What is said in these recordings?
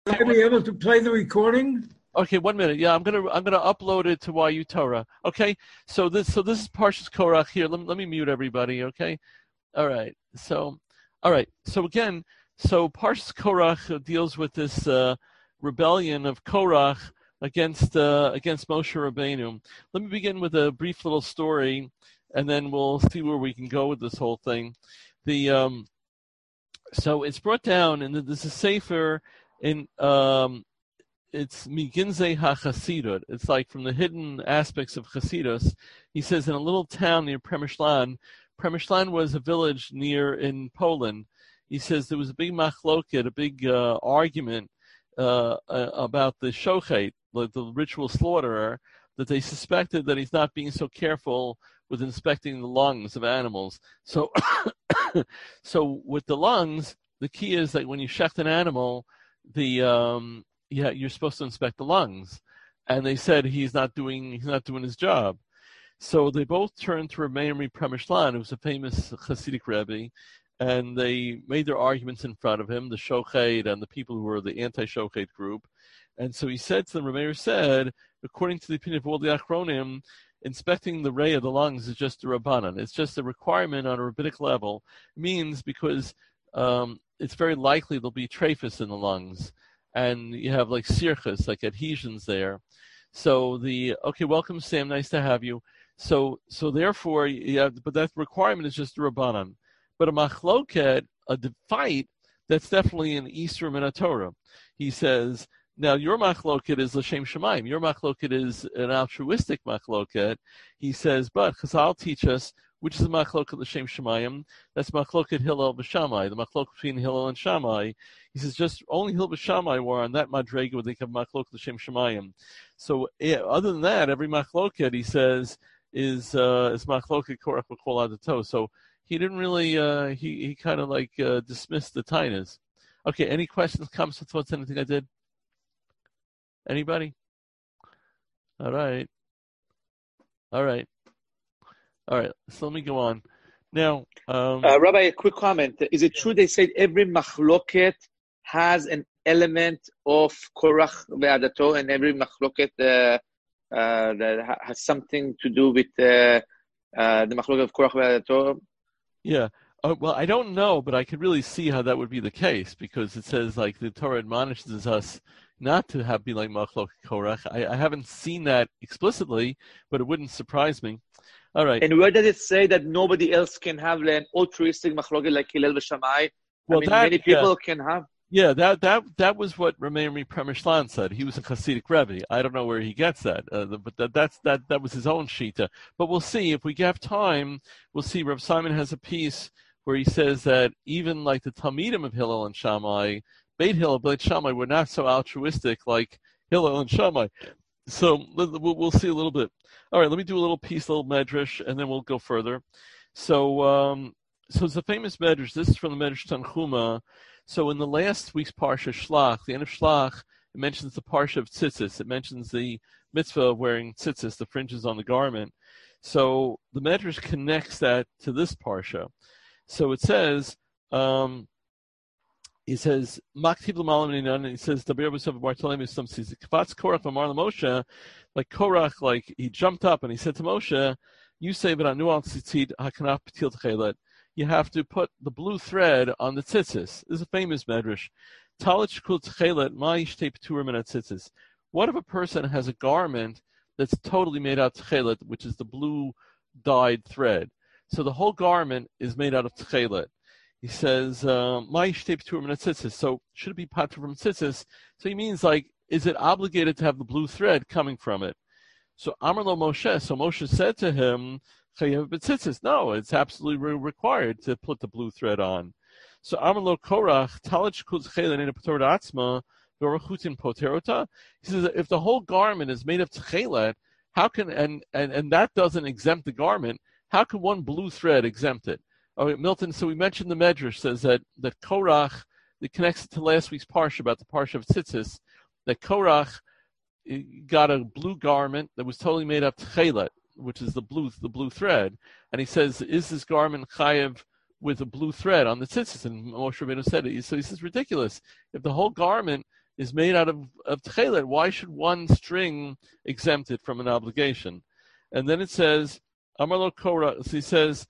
I be able to play the recording? Okay, 1 minute. Yeah, I'm gonna upload it to YU Torah. Okay, so this is Parshas Korach here. Let me mute everybody. Okay, all right. So again, so Parshas Korach deals with this rebellion of Korach against Moshe Rabbeinu. Let me begin with a brief little story, and then we'll see where we can go with this whole thing. So it's brought down, and there's a sefer in it's Miginze HaChasidut. It's like from the hidden aspects of Chasidus. He says in a little town near Przemyślan. Przemyślan was a village in Poland. He says there was a big machloket, a big argument about the shochet, the ritual slaughterer, that they suspected that he's not being so careful with inspecting the lungs of animals. So, so with the lungs, the key is that when you shecht an animal, you're supposed to inspect the lungs, and they said he's not doing his job. So they both turned to Rabbi Meir Przemyślan, who was a famous Hasidic Rebbe, and they made their arguments in front of him, the shochet and the people who were the anti-shochet group. And so he said to them, Rabbi Meir said, according to the opinion of all the Achronim, inspecting the ray of the lungs is just a rabbanan. It's just a requirement on a rabbinic level. It means because it's very likely there'll be trephus in the lungs, and you have like sirchus, like adhesions there. So welcome Sam, nice to have you. So therefore, but that requirement is just a rabbanan. But a machloket, a fight, that's definitely an Isur min Torah. He says, now your machloket is l'shem shamayim. Your machloket is an altruistic machloket. He says, but Chazal teach us which is the machloket l'shem shamayim. That's machloket Hillel b'Shammai, the machloket between Hillel and Shammai. He says just only Hillel b'Shammai were on that madrega where they have machloket l'shem shamayim. So other than that, every machloket, he says, is machloket korach b'kol adato. So he didn't really he kind of like dismissed the tainas. Okay, any questions, comments, or thoughts? Anything I did? Anybody? All right. So let me go on. Now, Rabbi, a quick comment. Is it true they said every machloket has an element of korach ve'adato, and every machloket that has something to do with the machloket of korach ve'adato? Yeah. Well, I don't know, but I could really see how that would be the case, because it says like the Torah admonishes us not to be like machloket korach. I haven't seen that explicitly, but it wouldn't surprise me. All right. And where does it say that nobody else can have an altruistic machloket like Hillel v'Shammai? Well, many people can have. Yeah, that was what Rabbi Meir Przemyślan said. He was a Hasidic Rebbe. I don't know where he gets that, but that was his own shita. But we'll see if we have time. We'll see. Rav Simon has a piece where he says that even like the Talmidim of Hillel and Shammai, Beit Hillel, Beit Shammai, were not so altruistic like Hillel and Shammai. So we'll see a little bit. All right, let me do a little piece, a little medrash, and then we'll go further. So it's a famous medrash. This is from the Medrash Tanchuma. So in the last week's Parsha Shlach, the end of Shlach, it mentions the Parsha of Tzitzis. It mentions the mitzvah of wearing tzitzis, the fringes on the garment. So the Medrash connects that to this Parsha. So it says, Maktib l'malam and he says, Daber b'sov Bartolome some says, Kvatz Korach v'amar Moshe, like Korach, like he jumped up and he said to Moshe, you say, but anu al tzitzit hakanaf p'til t'chelet. You have to put the blue thread on the tzitzis. This is a famous medrash. Talit shkul t'chelet ma yishtei p'turim min tzitzis. What if a person has a garment that's totally made out of t'chelet, which is the blue dyed thread? So the whole garment is made out of t'chelet. He says, ma yishtei p'turim min tzitzis. So should it be patur from tzitzis? So he means like, is it obligated to have the blue thread coming from it? So Amar lo Moshe. So Moshe said to him, no, it's absolutely required to put the blue thread on. So Amar lo Korach, Talit shkul t'chelet in a p'torah atzma, v'rochutin poterota. He says, if the whole garment is made of t'chelet, how can, and that doesn't exempt the garment, how can one blue thread exempt it? Okay, Milton, so we mentioned the Medrash says that Korach, it connects it to last week's Parsha about the Parsha of Tzitzis, that Korach got a blue garment that was totally made of t'chelet, which is the blue thread, and he says, is this garment chayev with a blue thread on the tzitzis? And Moshe Rabbeinu said it. So he says, ridiculous. If the whole garment is made out of tchelet. Why should one string exempt it from an obligation? And then it says, Amar lo Korach, so he says,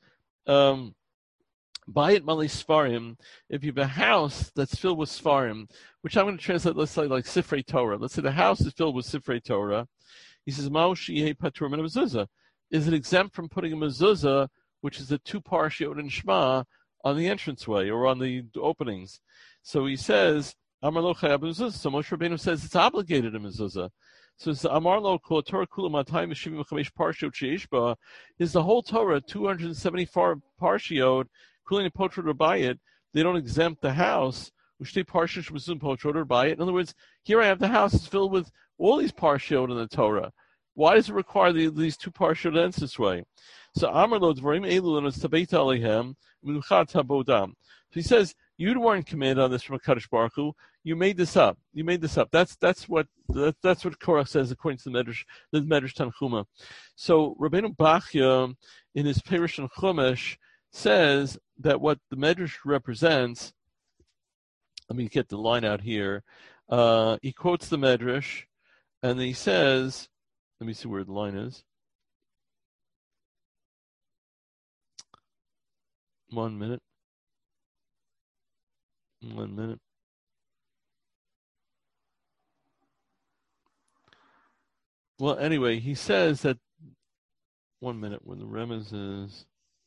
Bayit Mali Sfarim, if you have a house that's filled with Sfarim, which I'm going to translate, let's say like Sifrei Torah. Let's say the house is filled with Sifrei Torah. He says, Mao Shiyeh Patur Min Mezuzah. Is it exempt from putting a mezuzah, which is the 2 parshiot in Shema, on the entranceway or on the openings? So he says, Amar lo chayab mezuzah. So Moshe Rabbeinu says it's obligated in mezuzah. So it's Amar lo kol Torah kula matayim v'shivim v'chamesh parshiot sheish ba. Is the whole Torah 274 parshiot, including the potrot or bayit? They don't exempt the house. Ushte parshiot shemezuzah potrot or bayit. In other words, here I have the house is filled with all these parshiot in the Torah. Why does it require these 2 parshiot ends this way? So Amar lo dvarim elu and it's tabeit alehem minuchat habodam. So he says, you weren't commanded on this from a Kadosh Baruch Hu. You made this up. You made this up. That's what Korach says according to the Medrash Tanchuma. So Rabbeinu Bachya in his Perush and Chumash says that what the Medrash represents. Let me get the line out here. He quotes the Medrash, and he says, let me see where the line is. 1 minute. 1 minute. Well, anyway, he says that 1 minute when the remez is.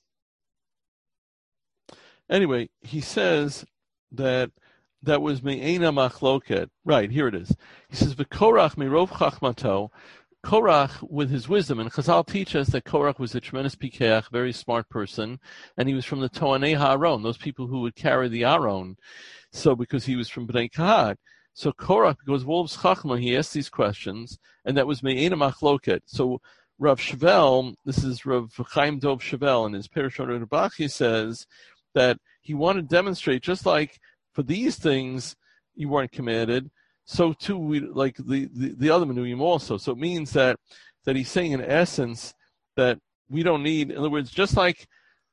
Anyway, he says that was me'ena machloket. Right, here it is. He says, V'korach mirov chachmato. Korach, with his wisdom, and Chazal teach us that Korach was a tremendous pikeach, very smart person, and he was from the Toanei HaAron, those people who would carry the Aron. So, because he was from Bnei Kahat. So Korach, because of all of his chachma, he asked these questions, and that was me'ena machloket. So Rav Shvel, this is Rav Chaim Dov Shvel, in his Perush on Rebach, he says that he wanted to demonstrate, just like for these things you weren't commanded, so too we like the other menuyim also. So it means that he's saying in essence that we don't need, in other words, just like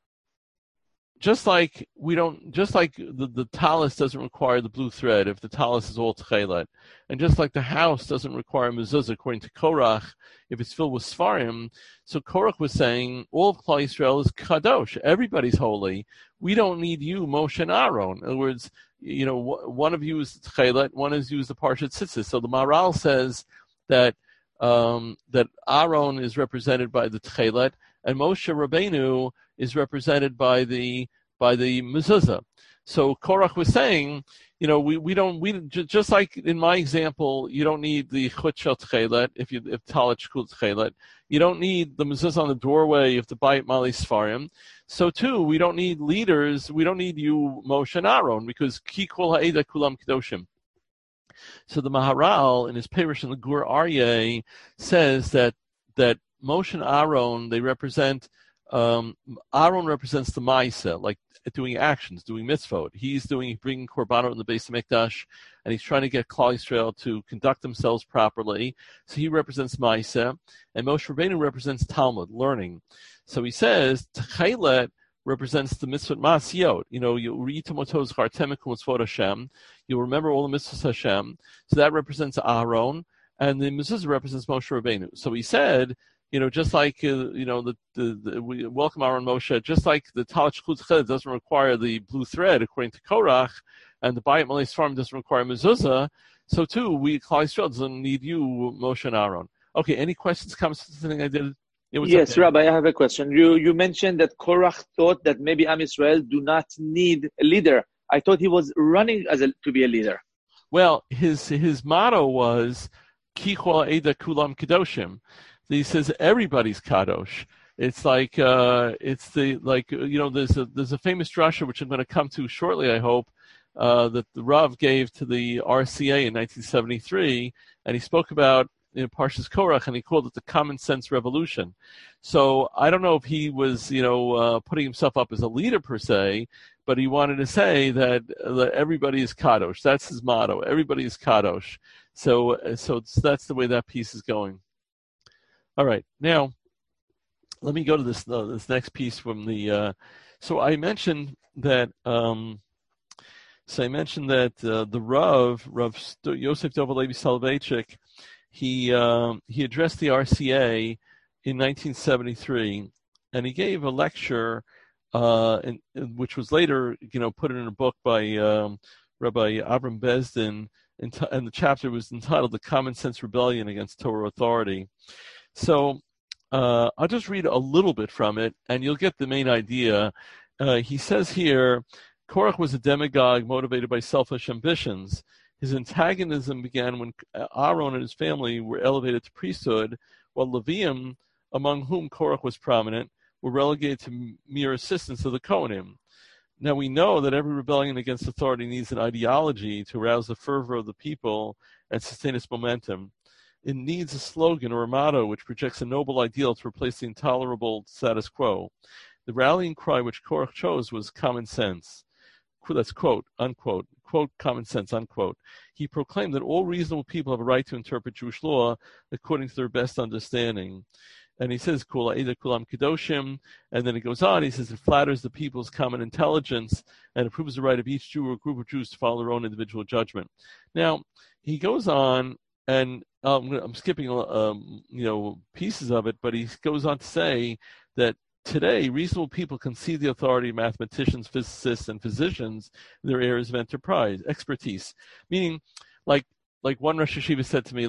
the talus doesn't require the blue thread if the talus is all tchelet, and just like the house doesn't require mezuzah according to Korach if it's filled with svarim. So Korach was saying all of Klal Yisrael is kadosh, everybody's holy. We don't need you, Moshe and Aaron. In other words, one of you is tchelet, one of you is the parshat tzitzis. So the Maharal says that that Aaron is represented by the tchelet, and Moshe Rabbeinu is represented by the mezuzah. So Korach was saying, we don't just like in my example, you don't need the chut shel tchelet if talit shkul tchelet. You don't need the mezuzah on the doorway if the bayit mali sfarim. So too, we don't need leaders. We don't need you, Moshe and Aaron, because ki kol ha'eda kulam kedoshim. So the Maharal in his Perush and the Gur Aryeh says that Moshe and Aaron, they represent. Aaron represents the Ma'aseh, like doing actions, doing mitzvot. He's bringing korbanot in the Beis Hamikdash, and he's trying to get Klal Yisrael to conduct themselves properly. So he represents Ma'aseh, and Moshe Rabbeinu represents Talmud, learning. So he says Tchelet represents the mitzvot Ma'asiyot. You read Tomotos Chartemikum Mitzvot Hashem. You'll remember all the mitzvot Hashem. So that represents Aaron, and the mezuzah represents Moshe Rabbeinu. So he said, just like we welcome Aaron Moshe, just like the talit shkul tchelet doesn't require the blue thread according to Korach, and the bayit malei sfarim doesn't require mezuzah, so too Klal Yisrael doesn't need you, Moshe and Aaron. Okay, any questions, comments to something I did? Yes, okay. Rabbi, I have a question. You mentioned that Korach thought that maybe Am Yisrael do not need a leader. I thought he was running to be a leader. Well, his motto was Ki chol eda kulam kedoshim. He says everybody's kadosh. It's like there's a famous drasha which I'm going to come to shortly, I hope, that the Rav gave to the RCA in 1973, and he spoke about Parshas Korach, and he called it the common sense revolution. So I don't know if he was putting himself up as a leader per se, but he wanted to say that everybody is kadosh. That's his motto. Everybody is kadosh. So that's the way that piece is going. All right, now let me go to this next piece from the. So I mentioned that. So I mentioned that the Rav Yosef Dov Levi Soloveitchik, he addressed the RCA in 1973, and he gave a lecture, which was later, put in a book by Rabbi Avram Bezdin, and the chapter was entitled "The Common Sense Rebellion Against Torah Authority." So I'll just read a little bit from it, and you'll get the main idea. He says here, Korach was a demagogue motivated by selfish ambitions. His antagonism began when Aaron and his family were elevated to priesthood, while Levium, among whom Korach was prominent, were relegated to mere assistants of the Kohanim. Now we know that every rebellion against authority needs an ideology to arouse the fervor of the people and sustain its momentum. It needs a slogan or a motto which projects a noble ideal to replace the intolerable status quo. The rallying cry which Korach chose was common sense. That's quote, unquote, quote, common sense, unquote. He proclaimed that all reasonable people have a right to interpret Jewish law according to their best understanding. And he says, Kula Eda Kulam Kedoshim, and then he goes on, he says, it flatters the people's common intelligence and it proves the right of each Jew or group of Jews to follow their own individual judgment. Now, he goes on, and I'm skipping pieces of it, but he goes on to say that today, reasonable people concede the authority of mathematicians, physicists, and physicians in their areas of expertise. Meaning, like one Rosh Hashiva said to me,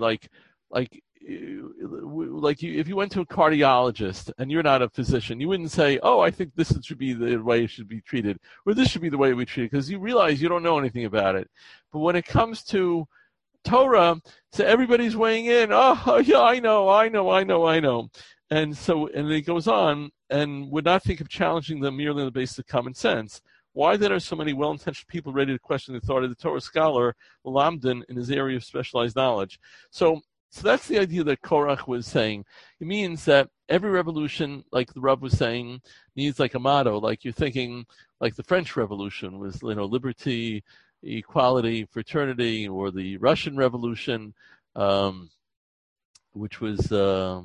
if you went to a cardiologist and you're not a physician, you wouldn't say, "Oh, I think this should be the way it should be treated," or "This should be the way we treat it," because you realize you don't know anything about it. But when it comes to Torah, so everybody's weighing in. Oh, yeah, I know. And it goes on, and would not think of challenging them merely on the basis of common sense. Why then are so many well-intentioned people ready to question the authority of the Torah scholar, Lamdan, in his area of specialized knowledge? So that's the idea that Korach was saying. It means that every revolution, like the Rav was saying, needs like a motto. Like you're thinking, like the French Revolution was, liberty, equality, fraternity, or the Russian Revolution, which was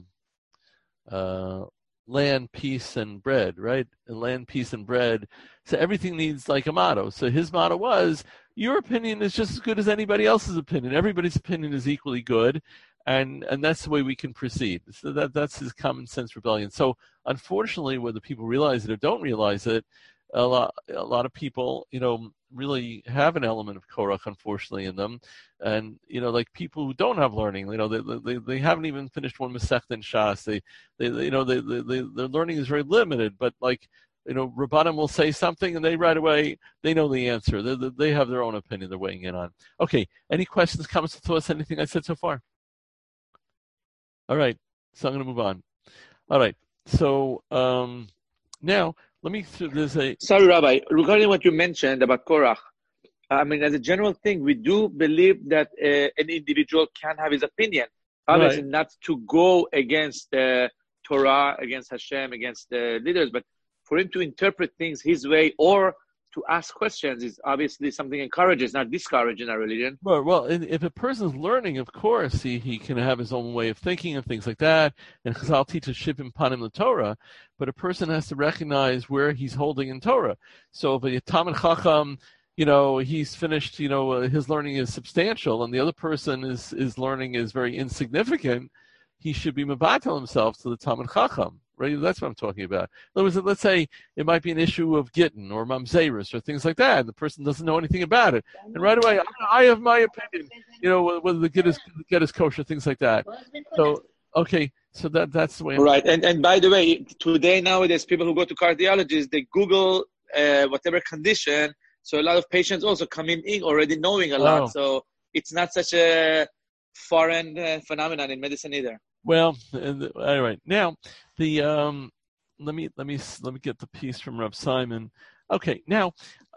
land, peace, and bread, right? And land, peace, and bread. So everything needs like a motto. So his motto was, your opinion is just as good as anybody else's opinion. Everybody's opinion is equally good. And that's the way we can proceed. So that's his common sense rebellion. So unfortunately, whether people realize it or don't realize it, a lot of people, really have an element of Korach, unfortunately, in them. And, like people who don't have learning, they haven't even finished one Masechta in Shas. Their learning is very limited, but Rabbanim will say something and they right away, they know the answer. They have their own opinion they're weighing in on. Okay. Any questions, comments, thoughts, anything I said so far? All right, so I'm going to move on. All right, so now let me. Sorry, Rabbi. Regarding what you mentioned about Korach, as a general thing, we do believe that an individual can have his opinion. Obviously, right. Not to go against Torah, against Hashem, against the leaders, but for him to interpret things his way or to ask questions is obviously something encourages, not discourages in our religion. Well, if a person's learning, of course, he can have his own way of thinking and things like that. And Chazal teaches Shivim Panim the Torah, but a person has to recognize where he's holding in Torah. So if a Talmid Chacham, he's finished, his learning is substantial, and the other person is learning is very insignificant, he should be mevatel himself to the Talmid Chacham. Right? That's what I'm talking about. In other words, let's say it might be an issue of Gittin or Mamzerus or things like that, and the person doesn't know anything about it. And right away, I have my opinion, whether the get is kosher, things like that. So, okay, so that's the way. Right, and by the way, today, nowadays, people who go to cardiologists, they Google whatever condition, so a lot of patients also come in already knowing a lot, so it's not such a foreign phenomenon in medicine either. Well, all right. Now, let me get the piece from Rav Simon. Okay. Now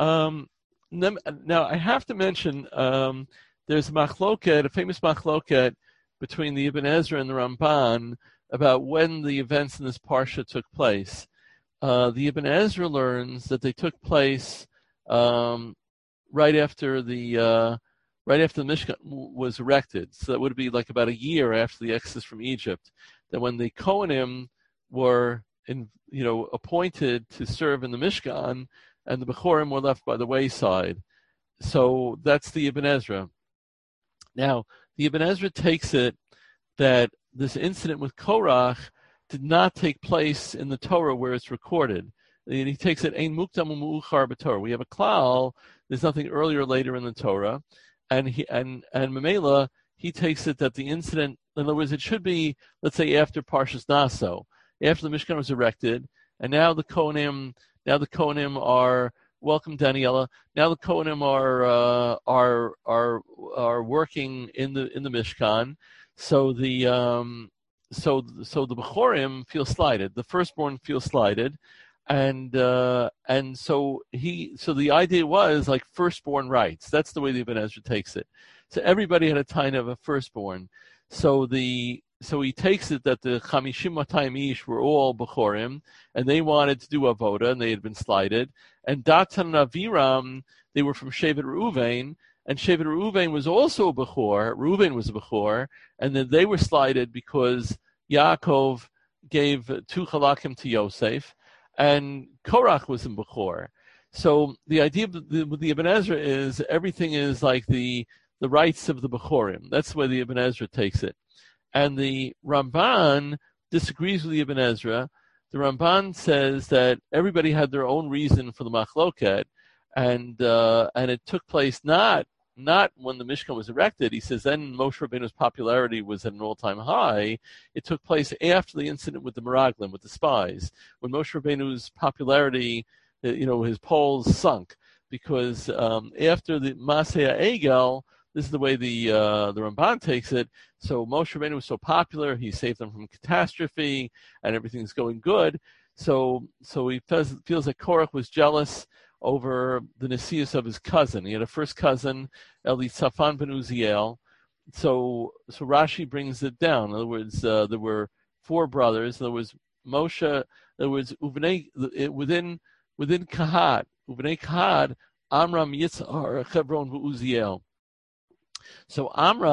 I have to mention there's a famous machloket between the Ibn Ezra and the Ramban about when the events in this parsha took place. The Ibn Ezra learns that they took place right after the Mishkan was erected. So that would be like about a year after the exodus from Egypt, that when the Kohanim were appointed to serve in the Mishkan, and the Bechorim were left by the wayside. so that's the Ibn Ezra. Now, the Ibn Ezra takes it that this incident with Korach did not take place in the Torah where it's recorded. And he takes it, Ein mukdam u'mu'uchar b'Torah. We have a klal, there's nothing earlier or later in the Torah. And Mamela, he takes it that the incident, in other words, it should be, let's say, after Parshas Naso, after the Mishkan was erected, and now the Kohanim are, welcome Daniela, now the Kohanim are working in the Mishkan, so the Bechorim feel slighted, the firstborn feel slighted, and so the idea was like firstborn rights. That's the way the Ibn Ezra takes it. So everybody had a time of a firstborn. So he takes it that the Chamishim Matayim Ish were all Bechorim, and they wanted to do Avoda, and they had been slighted. And Datan and Aviram, they were from Shevet Reuven, and Shevet Reuven was also a Bechor. Reuven was a Bechor, and then they were slighted because Yaakov gave 2 Chalakim to Yosef, and Korach was in Bechor. So the idea with the Ibn Ezra is everything is like the rights of the Bechorim. That's the way the Ibn Ezra takes it. And the Ramban disagrees with the Ibn Ezra. The Ramban says that everybody had their own reason for the machloket, and it took place not when the Mishkan was erected. He says then Moshe Rabbeinu's popularity was at an all-time high. It took place after the incident with the Meraglim, with the spies, when Moshe Rabbeinu's popularity, his polls sunk, because after the Maseh Egel, this is the way the Ramban takes it. So Moshe Rabbeinu was so popular, he saved them from catastrophe, and everything's going good. So he feels that Korach was jealous over the Nesius of his cousin. He had a first cousin, Elitzaphan ben Uziel. So Rashi brings it down. In other words, there were 4 brothers. There was Moshe. In other words, within Kahat, Uvnei Kahat, Amram, Yitzhar, Hebron, Uziel. So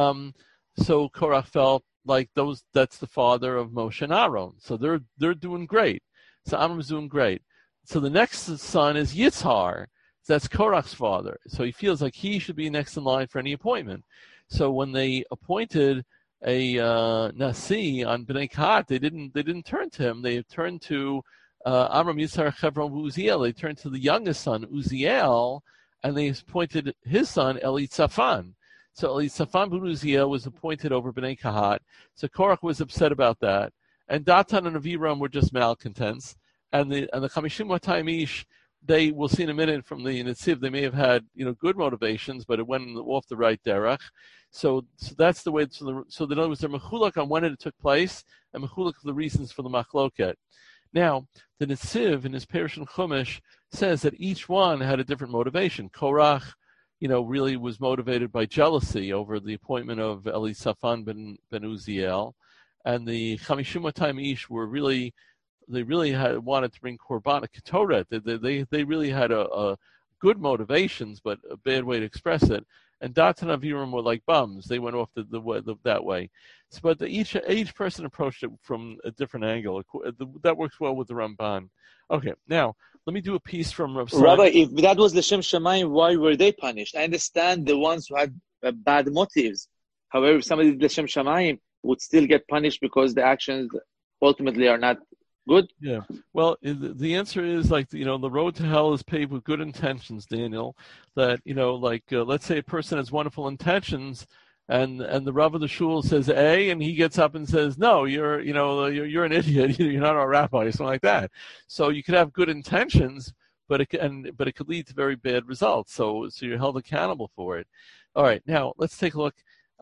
Korach felt like that's the father of Moshe and Aaron. So they're doing great. So Amram's doing great. So the next son is Yitzhar. That's Korach's father. So he feels like he should be next in line for any appointment. So when they appointed a Nasi on Bnei Kahat, they didn't turn to him. They turned to Amram, Yitzhar, Hebron, Uziel. They turned to the youngest son, Uziel, and they appointed his son, Elitzaphan. So Elitzaphan ben Uziel was appointed over Bnei Kahat. So Korach was upset about that. And Datan and Aviram were just malcontents. And the Chamishim Matayim Ish, they, we'll see in a minute from the Netziv, they may have had good motivations, but it went off the right derech. So that's the way. So in other words, they're mechulak on when it took place, and mechulak for the reasons for the machloket. Now, the Netziv in his Perush and Chumash says that each one had a different motivation. Korach, really was motivated by jealousy over the appointment of Elitzaphan ben Uziel, and the Chamishim Matayim Ish were really had wanted to bring Korban Ketoret. They really had a good motivations, but a bad way to express it. And Datan and Aviram were like bums. They went off that way. So, but each person approached it from a different angle. That works well with the Ramban. Okay, now let me do a piece from Rav Simon. Rabbi, if that was L'Shem Shamayim, why were they punished? I understand the ones who had bad motives. However, if somebody did L'Shem Shamayim would still get punished because the actions ultimately are not good. Yeah. Well, the answer is the road to hell is paved with good intentions, Daniel. That let's say a person has wonderful intentions, and the Rav of the shul says A, and he gets up and says, no, you're an idiot. You're not our rabbi, or something like that. So you could have good intentions, but it could lead to very bad results. So you're held accountable for it. All right. Now let's take a look.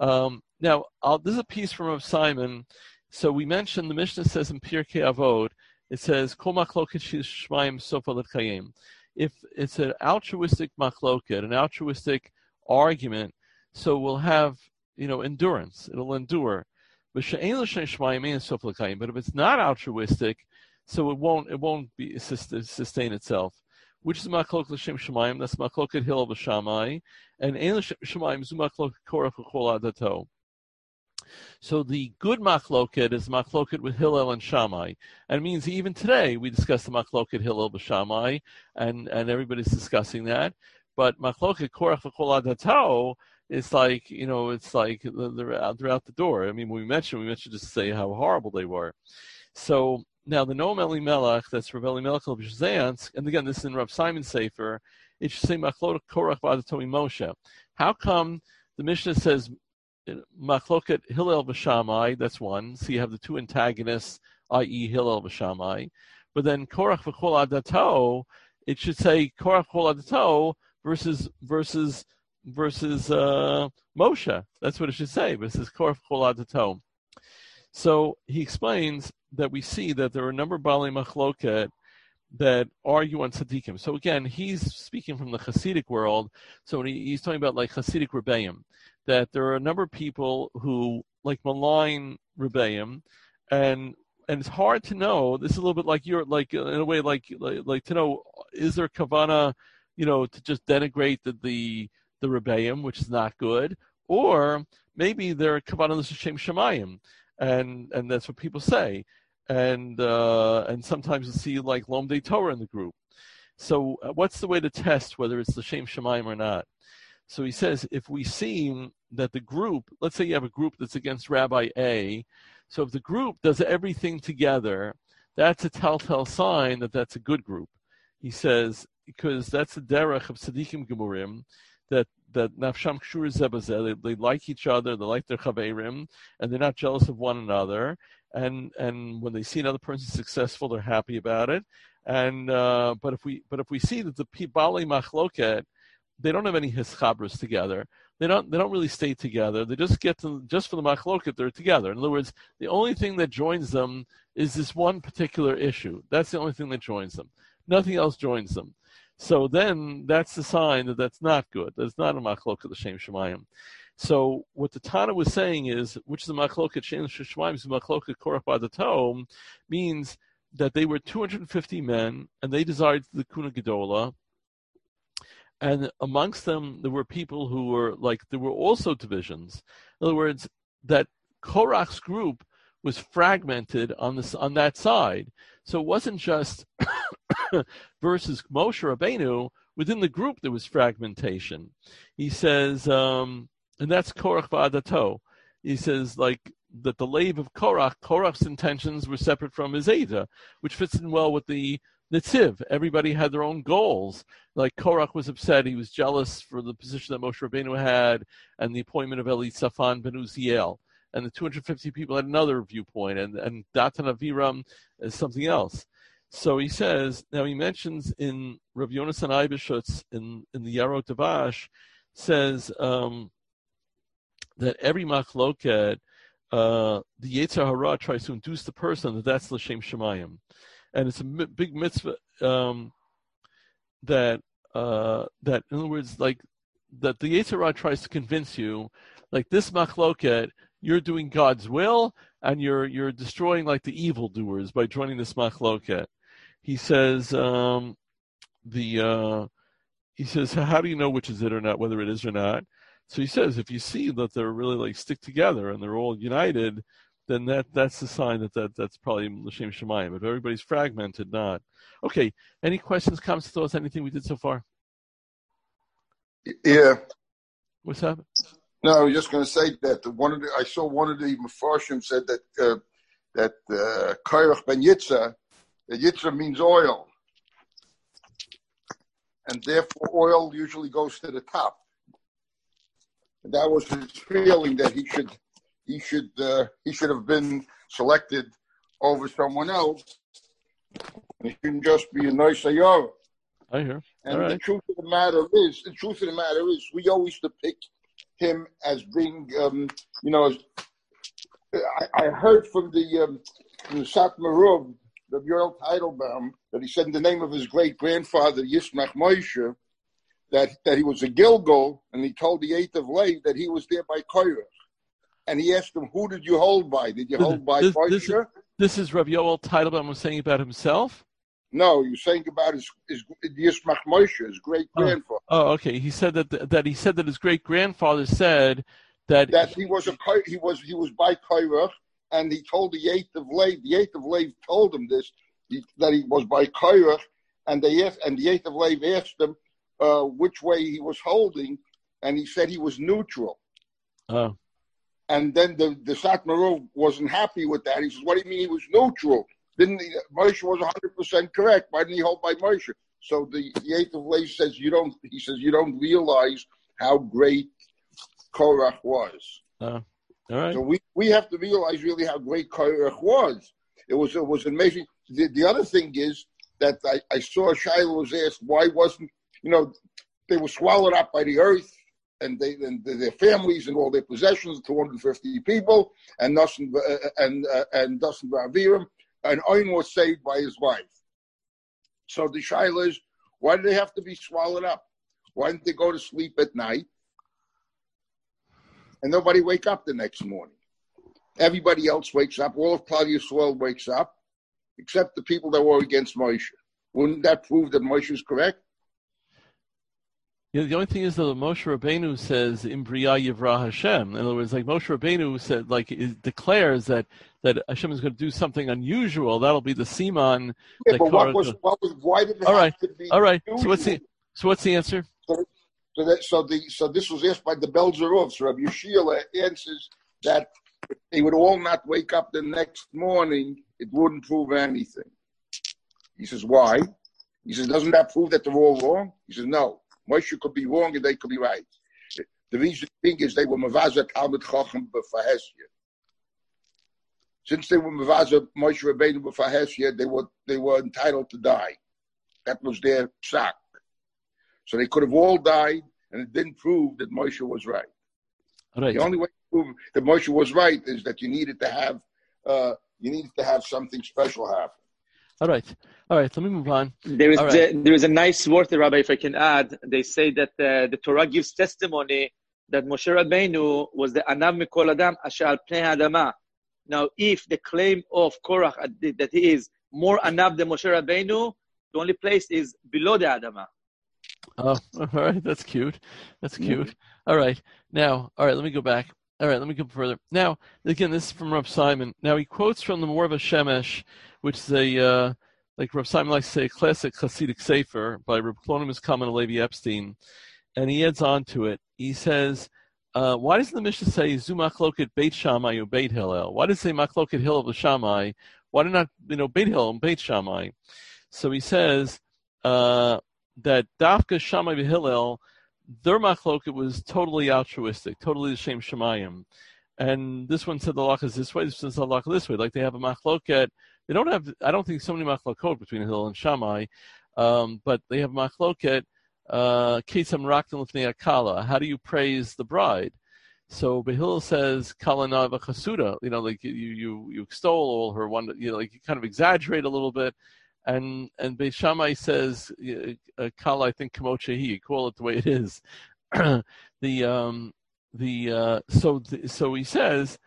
This is a piece from Rav Simon. So we mentioned the Mishnah says in Pirkei Avot, it says Kol machloket shmayim sofa l'chayim. If it's an altruistic machloket, an altruistic argument, so we'll have endurance. It'll endure. But if it's not altruistic, so it won't be sustain itself. Which is machloket l'shem shmayim? That's machloket Hillel v'Shammai, and ein l'shem shmayim zu machloket Korach v'chol adato. So the good machloket is machloket with Hillel and Shammai. And it means even today we discuss the machloket Hillel with Shammai, and everybody's discussing that. But Machloket Korach v'Kol Adato, it's like, it's like they're out the door. I mean, we mentioned just to say how horrible they were. So now the Noam Elimelech, that's Rav Elimelech of Shazansk, and again, this is in Rav Simon's Sefer, it should say Machloket Korach v'Adato Moshe. How come the Mishnah says Machloket Hillel v'Shammai? That's one. So you have the two antagonists, i.e. Hillel v'Shammai. But then Korach v'Kol Adato, it should say Korach v'Kol Adato versus Moshe. That's what it should say. But it says Korach v'Kol Adato. So he explains that we see that there are a number of Balei Machloket that argue on tzaddikim. So again, he's speaking from the Hasidic world. So when he's talking about like Hasidic Rebbeim, that there are a number of people who like malign Rebbeim, and it's hard to know. This is a little bit like you're like in a way like to know, is there kavana, to just denigrate the Rebbeim, which is not good, or maybe there are kavana l'shem shemayim, and that's what people say. And sometimes you see like Lomdei Torah in the group. So what's the way to test whether it's l'shem shemayim or not? So he says, if we see that the group, let's say you have a group that's against Rabbi A, so if the group does everything together, that's a telltale sign that that's a good group. He says, because that's the derech of tzaddikim gemurim, that nafsham kshur zebazeh, they like each other, they like their chaverim, and they're not jealous of one another. And when they see another person successful, they're happy about it. And but if we see that the Balei Machloket, they don't have any hischabros together. They don't really stay together. They just get to, just for the machloket, they're together. In other words, the only thing that joins them is this one particular issue. That's the only thing that joins them. Nothing else joins them. So then that's the sign that that's not good. That's not a machloket l'shem shemayim. So what the Tana was saying is, which is the machloket l'shem shemayim, is the machloket korach b'adato, means that they were 250 men and they desired the kuna gedola. And amongst them, there were people who were like, there were also divisions. In other words, that Korach's group was fragmented on that side. So it wasn't just versus Moshe Rabbeinu. Within the group, there was fragmentation. He says, and that's Korach v'adato. He says, like, that the lave of Korach's intentions were separate from his Eidah, which fits in well with the Netziv. Everybody had their own goals. Like Korach was upset; he was jealous for the position that Moshe Rabbeinu had, and the appointment of Eli Safan ben Uziel. And the 250 people had another viewpoint, and Datan Aviram is something else. So he says, now he mentions in Rav Yonasan Eibeshutz in the Yarot Davash, says that every machloket, the Yetzer Hara tries to induce the person that that's l'shem shemayim. And it's a big mitzvah that in other words, like that the Yetzer Hara tries to convince you, like this machloket, you're doing God's will, and you're destroying like the evildoers by joining this machloket. He says, he says, how do you know which is it or not, whether it is or not? So he says, if you see that they're really like stick together and they're all united, then that's the sign that's probably l'shem shemayim. If everybody's fragmented, not. Okay. Any questions, comments, thoughts, anything we did so far? Yeah. What's that? No, I was just going to say that I saw one of the Mefarshim said that Korach ben Yitzhak, that Yitzhak means oil, and therefore oil usually goes to the top. And that was his feeling, that he should have been selected over someone else. And he shouldn't just be a nice ayor. I hear. And right. the truth of the matter is, we always depict him as being, I heard from the Satmarov, the Yoel Teitelbaum, that he said in the name of his great grandfather Yismach Moshe, that he was a Gilgal, and he told the 8th of Lev that he was there by Korach. And he asked him, who did you hold by? Did you hold by Moshe? This is Rav Yoel Teitelbaum was saying about himself? No, he was saying about his Yismach Moshe, his great grandfather. Oh, okay. He said that his great grandfather said that he was by Korach, and he told the 8th of Lev. The 8th of Lev told him this, that he was by Korach, and the 8th of Lev asked him, which way he was holding, and he said he was neutral. Oh. And then the Satmarov wasn't happy with that. He says, "What do you mean he was neutral? Moshe was 100% correct. Why didn't he hold by Moshe?" So the Eighth of Lev says, "You don't." He says, "You don't realize how great Korach was." All right. So we have to realize really how great Korach was. It was amazing. The other thing is that I saw Shiloh was asked, why wasn't, they were swallowed up by the earth, and their families and all their possessions, 250 people, and Dustin Ba'aviram, and Oin was saved by his wife. So the Shiloh is, why do they have to be swallowed up? Why didn't they go to sleep at night and nobody wake up the next morning? Everybody else wakes up. All of Klal Yisrael wakes up, except the people that were against Moshe. Wouldn't that prove that Moshe is correct? Yeah, the only thing is that Moshe Rabbeinu says, "Im Bria Yivra Hashem." In other words, like Moshe Rabbeinu said, like it declares that Hashem is going to do something unusual. That'll be the siman. Yeah, but why did it have to be? All right. Unusual? So what's the answer? So this was asked by the Belzerov. So Rabbi Yeshua answers that if they would all not wake up the next morning, it wouldn't prove anything. He says, why? He says, doesn't that prove that they're all wrong? He says, no. Moshe could be wrong and they could be right. The reason being is they were Mavaza Talmud Chacham B'Fahesya. Since they were Mavaza Moshe Rabbeinu B'Fahesya, they were entitled to die. That was their psak. So they could have all died, and it didn't prove that Moshe was right. Right. The only way to prove that Moshe was right is that you needed to have something special happen. All right. Let me move on. There is a nice word, Rabbi, if I can add. They say that the Torah gives testimony that Moshe Rabbeinu was the Anav Mikol Adam Asher al Pnei Adama. Now, if the claim of Korach that he is more Anav than Moshe Rabbeinu, the only place is below the Adama. Oh, all right. That's cute. Mm-hmm. All right. Now, let me go back. All right, let me go further. Now, again, this is from Rav Simon. Now, he quotes from the Morva Shemesh, which is like Rav Simon likes to say, a classic Hasidic Sefer by Rav Clonimus Kalman Levi Epstein. And he adds on to it. He says, why doesn't the Mishnah say, Zu machloket Beit Shammai or Beit Hillel? Why does it say machloket Hillel of Shammai? Why did not, Beit Hillel and Beit Shammai? So he says that Dafka Shammai Hillel, their machloket was totally altruistic, totally the shem shemayim. And this one said the halakha is this way, this one said the halakha this way. Like they have a machloket. They don't have, I don't think so many machlokot between Hillel and Shammai, but they have machloket, kesam raktan lifnei akala. How do you praise the bride? So Behillel says, kala nava chasuda, like you extol all her one, like you kind of exaggerate a little bit. And Beit Shammai says, kala, I think kamot shehi, call it the way it is. So he says,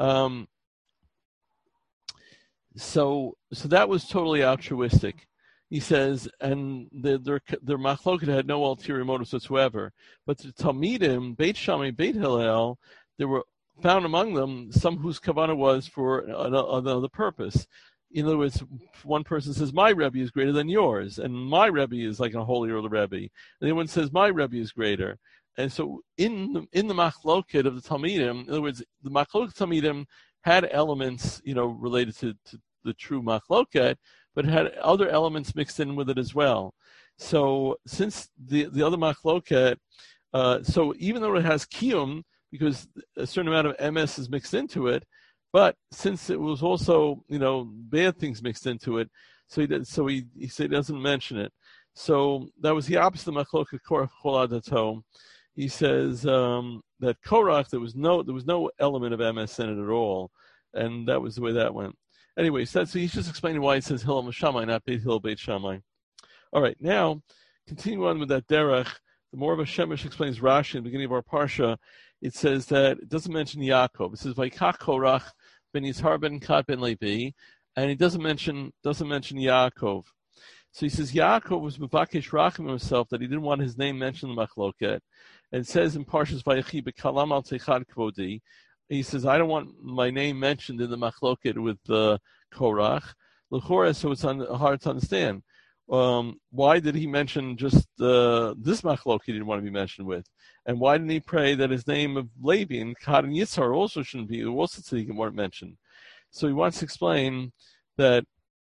so that was totally altruistic. He says, and their machloket had no ulterior motives whatsoever. But the Talmidim, Beit Shammai, Beit Hillel, there were found among them some whose kavanah was for another purpose. In other words, one person says, my Rebbe is greater than yours, and my Rebbe is like a holier Rebbe. And the one says, my Rebbe is greater. And so in the machloket of the Talmidim, in other words, the machloket Talmidim had elements, related to the true machloket, but it had other elements mixed in with it as well. So since the other machloket, so even though it has kiyum, because a certain amount of MS is mixed into it, but since it was also, bad things mixed into it, so he said he doesn't mention it. So that was the opposite of machloket Korach Chol Adato. He says that Korach, there was no element of MS in it at all, and that was the way that went. Anyway, so he's just explaining why it says Hillel Shammai, not Beit Hillel, Beit Shammai. All right, now continue on with that derech. The more of a Shemesh explains Rashi in the beginning of our parsha. It says that it doesn't mention Yaakov. It says Vaikach Korach ben Yizhar ben Kat ben Levi, and he doesn't mention Yaakov. So he says Yaakov was mevakesh rachim himself that he didn't want his name mentioned in the machloket, and it says in Parshas Vayechi bekalam al techad kvodi. He says, I don't want my name mentioned in the machloket with Korach. L'chora, so it's hard to understand. why did he mention just this machlok he didn't want to be mentioned with? And why didn't he pray that his name of Levi and Kad and Yitzhar also shouldn't be, also tzaddikim weren't mentioned? So he wants to explain that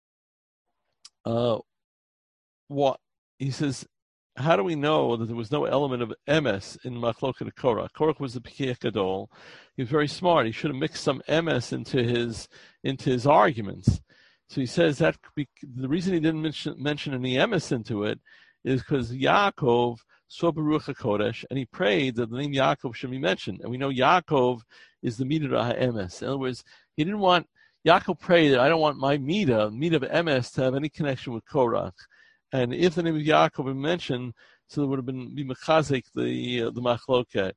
what he says. How do we know that there was no element of emes in Machloket Korach? Korach was the Pekeh Gadol. He was very smart. He should have mixed some emes into his arguments. So he says that the reason he didn't mention any emes into it is because Yaakov saw Baruch HaKodesh, and he prayed that the name Yaakov should be mentioned. And we know Yaakov is the Midah HaEmes. In other words, he didn't want, Yaakov prayed that I don't want my Midah of Emes to have any connection with Korach. And if the name of Yaakov had mentioned, so there would have been mechazik the machloket.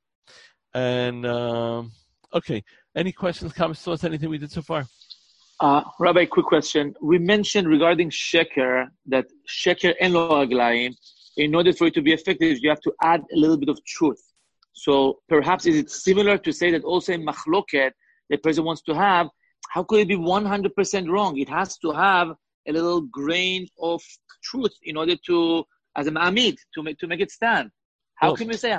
And okay, any questions, comments, thoughts, anything we did so far? Rabbi, quick question. We mentioned regarding sheker that sheker en lo aglaim. In order for it to be effective, you have to add a little bit of truth. So perhaps is it similar to say that also in machloket the person wants to have? How could it be 100% wrong? It has to have a little grain of truth in order to, as a ma'amid, to make it stand. How can we say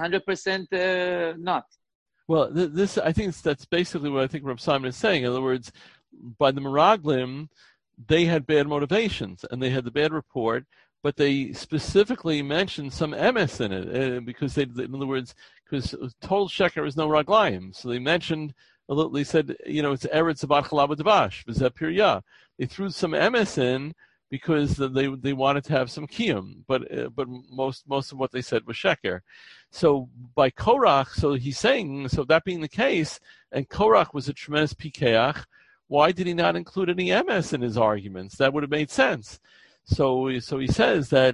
100% not? Well, this I think that's basically what I think Reb Simon is saying. In other words, by the Meraglim, they had bad motivations and they had the bad report, but they specifically mentioned some emes in it because in other words, because total sheker is no raglayim. So they mentioned a little. They said, it's eretz abat chalav dvash v'zeh pirya. They threw some emes in because they wanted to have some kiyum, but most of what they said was sheker. So by Korach, so he's saying, so that being the case, and Korach was a tremendous pikeach, why did he not include any emes in his arguments? That would have made sense. So he says that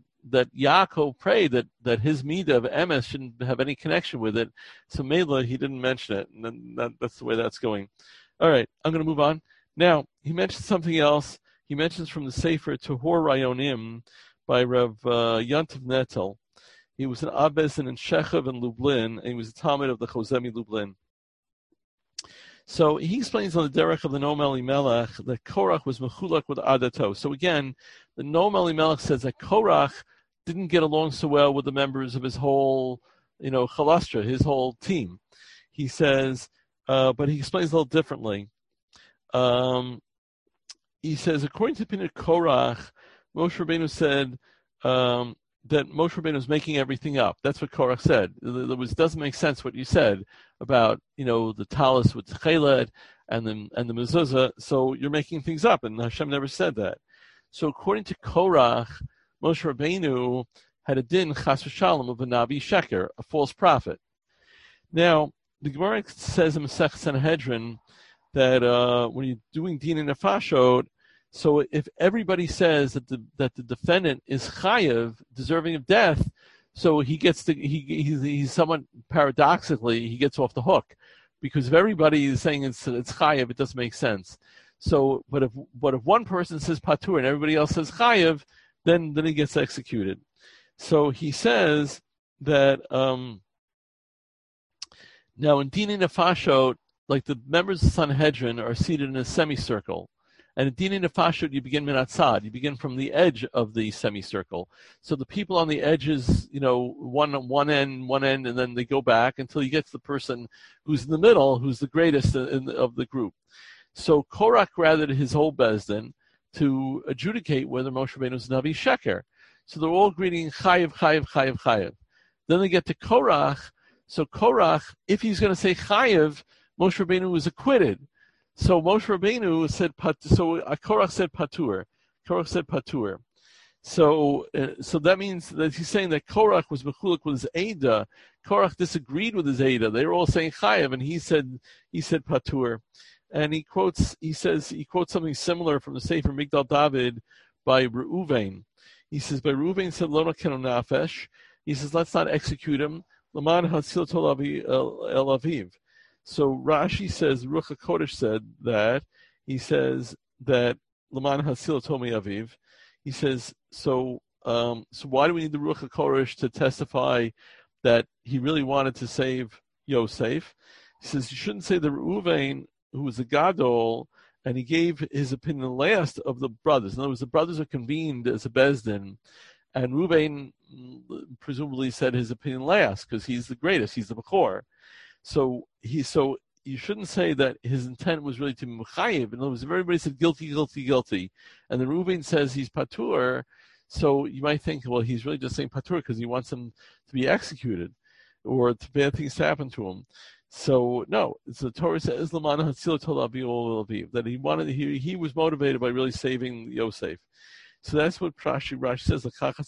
Yaakov prayed that his midah of emes shouldn't have any connection with it. So Mela, he didn't mention it, and that's the way that's going. All right, I'm going to move on. Now, he mentions something else. He mentions from the Sefer Tahor Rayonim by Rav Yantav Netel. He was an Abbezin in Shechev and Lublin, and he was a Talmud of the Chozemi Lublin. So he explains on the derech of the Noam Elimelech that Korach was mechulak with Adato. So again, the Noam Elimelech says that Korach didn't get along so well with the members of his whole, chalastra, his whole team. He says, but he explains a little differently. He says, according to Pinat Korach, Moshe Rabbeinu said that Moshe Rabbeinu was making everything up. That's what Korach said. It doesn't make sense what you said about, the talis with Cheled and the mezuzah. So you're making things up, and Hashem never said that. So according to Korach, Moshe Rabbeinu had a din chas v'shalom of a navi sheker, a false prophet. Now the Gemara says in Masech Sanhedrin that when you're doing din and nefashot, so if everybody says that the defendant is chayav, deserving of death, so he gets he's somewhat paradoxically he gets off the hook, because if everybody is saying it's chayav, it doesn't make sense. So, but if one person says patur and everybody else says chayav, then he gets executed. So he says that now in din and nefashot, like the members of Sanhedrin are seated in a semicircle. And in Dini Nefashot, you begin minatzad. You begin from the edge of the semicircle. So the people on the edges, one end, and then they go back until you get to the person who's in the middle, who's the greatest of the group. So Korach gathered his whole bezdin to adjudicate whether Moshe Rabbeinu is Navi Sheker. So they're all greeting Chayev, Chayev, Chayev, Chayev. Then they get to Korach. So Korach, if he's going to say Chayev, Moshe Rabbeinu was acquitted. So Moshe Rabbeinu said, Korach said patur. Korach said patur. So that means that he's saying that Korach was mechulak with his Eidah. Korach disagreed with his Eidah. They were all saying chayav, and he said patur. And he quotes something similar from the Sefer Migdal David by Reuven. He says, by Reuven said, Lo nakenu nafesh. He says, let's not execute him. Laman hasil tol el aviv. So Rashi says, Ruach HaKodesh said that. He says that Laman Hasil Tomi Aviv. He says, so why do we need the Ruach HaKodesh to testify that he really wanted to save Yosef? He says you shouldn't say the Reuven, who was a gadol, and he gave his opinion last of the brothers. In other words, the brothers are convened as a Bezdin, and Reuben presumably said his opinion last because he's the greatest, he's the Bechor. So you shouldn't say that his intent was really to be Mechayev. In other words, if everybody said guilty, guilty, guilty, and then Reuben says he's Patur, so you might think, well, he's really just saying Patur because he wants him to be executed or bad things to happen to him. So no, it's the Torah says that he was motivated by really saving Yosef. So that's what Rashi says,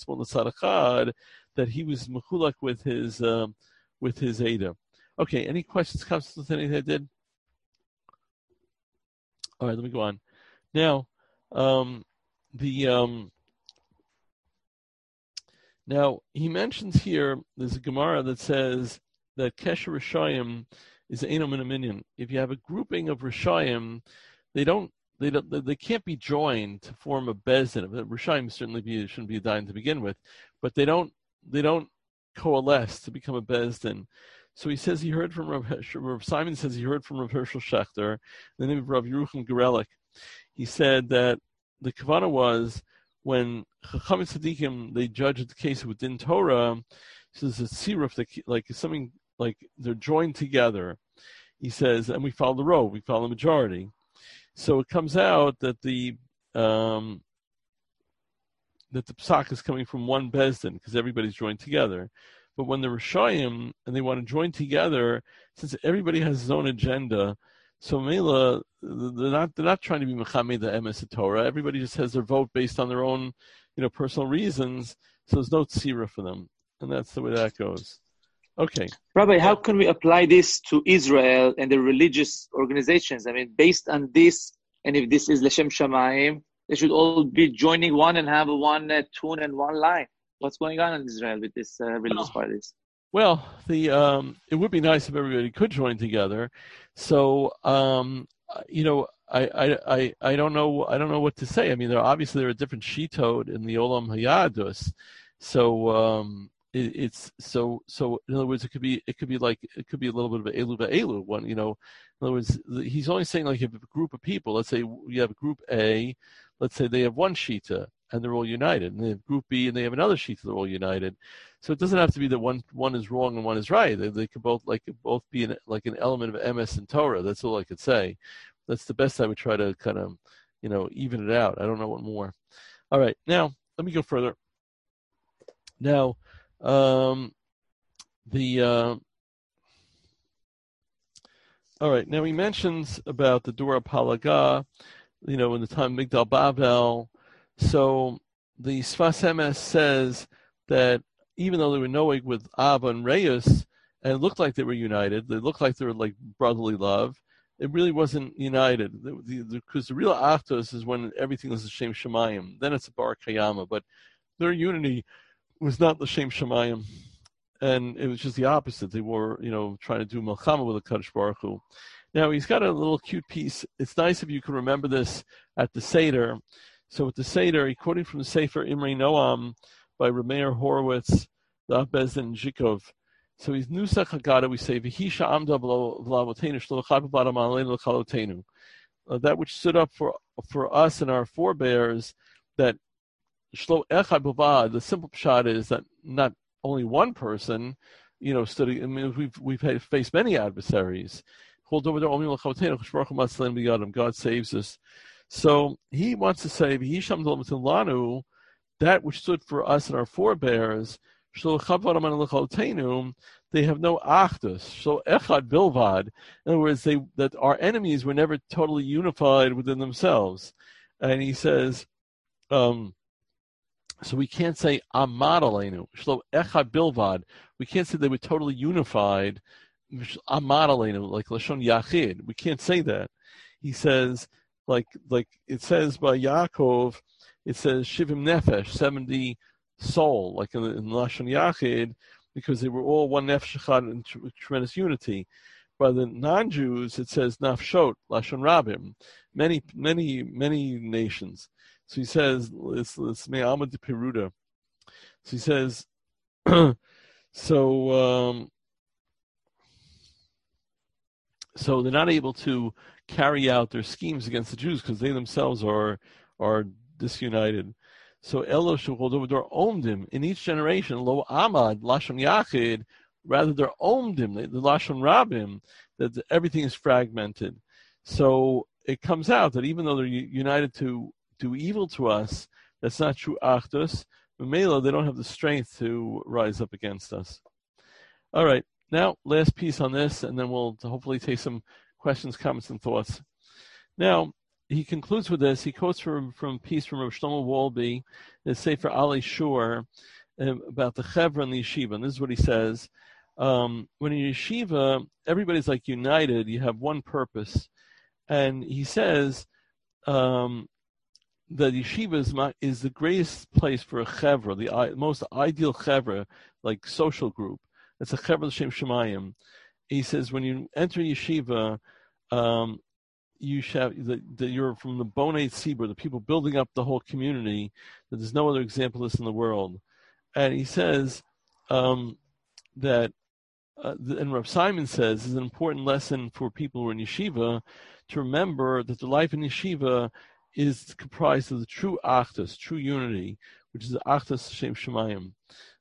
that he was mechulak with his Ada. Okay, any questions, comments with anything I did? All right, let me go on. Now, now he mentions here, there's a Gemara that says that Kesher Rishayim is Eino Min Minyan. If you have a grouping of Rishayim, they can't be joined to form a Bezdin. Rishayim certainly shouldn't be a dine to begin with, but they don't coalesce to become a Bezdin. So he says he heard from Rav Simon says he heard from Rav Hershel Schachter, the name of Rav Yerucham Gerelik. He said that the Kavanah was when Chachamim Tzadikim, they judged the case with Din Torah, so there's a tziruf, like something like they're joined together. He says, and we follow the row, we follow the majority. So it comes out that the psak is coming from one bezdin because everybody's joined together. But when they're Rishayim and they want to join together, since everybody has his own agenda, so Mela, they're not trying to be Mechamed the Emes Torah. Everybody just has their vote based on their own, personal reasons. So there's no tzira for them, and that's the way that goes. Okay, Rabbi, how can we apply this to Israel and the religious organizations? I mean, based on this, and if this is L'Shem Shamayim, they should all be joining one and have one tune and one line. What's going on in Israel with this religious parties? Well, it would be nice if everybody could join together. So, I don't know what to say. I mean, there are a different shittot in the Olam Hayadus. So, in other words, it could be a little bit of elu ve'elu one. In other words, he's only saying like if a group of people, let's say you have group A, let's say they have one shita and they're all united, and they have group B and they have another shita, they're all united. So it doesn't have to be that one is wrong and one is right. They could both be an element of MS and Torah. That's all I could say. That's the best I would try to kind of even it out. I don't know what more. All right, now let me go further. Now. All right. Now he mentions about the Dura Palaga, in the time of Migdal Bavel. So the Sfas Emes says that even though they were knowing with Abba and Reus, and it looked like they were united, they looked like they were like brotherly love, it really wasn't united. Because the real Achtos is when everything is L'Shem Shamayim. Then it's a Bar Kayama, but their unity was not L'Shem Shamayim, and it was just the opposite. They were, trying to do Melchama with the Kadosh Baruch Hu. Now he's got a little cute piece. It's nice if you can remember this at the Seder. So with the Seder, he quoting from the Sefer Imrei Noam by Rameir Horowitz, the Bezdin and Zhikov. So he's Nusach Haggadah. We say V'hisha Amda V'lavotenu Shlochad B'Badam Aleinu L'Chalotenu. That which stood up for us and our forebears, that Shlo Echad B'Vad, the simple pshat is that not only one person, study. I mean, we've faced many adversaries. God saves us. So he wants to say, that which stood for us and our forebears, they have no achdus. So echad bilvad. In other words, that our enemies were never totally unified within themselves. And he says, so we can't say amad aleinu. Shlo echad bilvad. We can't say they were totally unified. Amad aleinu, like lashon yachid. We can't say that. He says, like it says by Yaakov, it says shivim nefesh, 70 soul, like in lashon yachid, because they were all one nefesh echad in tremendous unity. By the non-Jews, it says nafshot, lashon rabim, many nations. So he says, it's me'alma de peruda. So he says, so So they're not able to carry out their schemes against the Jews because they themselves are disunited. So Elo Shuchodovador Omdim in each generation, Lo Amad, Lashon Yachid, rather they're Omdim, the Lashon Rabim, that everything is fragmented. So it comes out that even though they're united to do evil to us, that's not true Achdus. Mela, they don't have the strength to rise up against us. All right, now last piece on this, and then we'll hopefully take some questions, comments, and thoughts. Now, he concludes with this. He quotes from a piece from Rav Shlomo Wolbe, his Sefer Ali Shur, about the Chevra and the Yeshiva. And this is what he says. When in Yeshiva, everybody's like united. You have one purpose. And he says that Yeshiva is the greatest place for a Chevra, the most ideal Chevra, like social group. It's a Chevra L'Shem Shemayim. He says when you enter Yeshiva, you have that you're from the Bonei Tzibur, the people building up the whole community. That there's no other example of this in the world. And he says that, and Rav Simon says, is an important lesson for people who are in yeshiva to remember that the life in yeshiva is comprised of the true Achdus, true unity, which is the Achdus Shem Shemayim.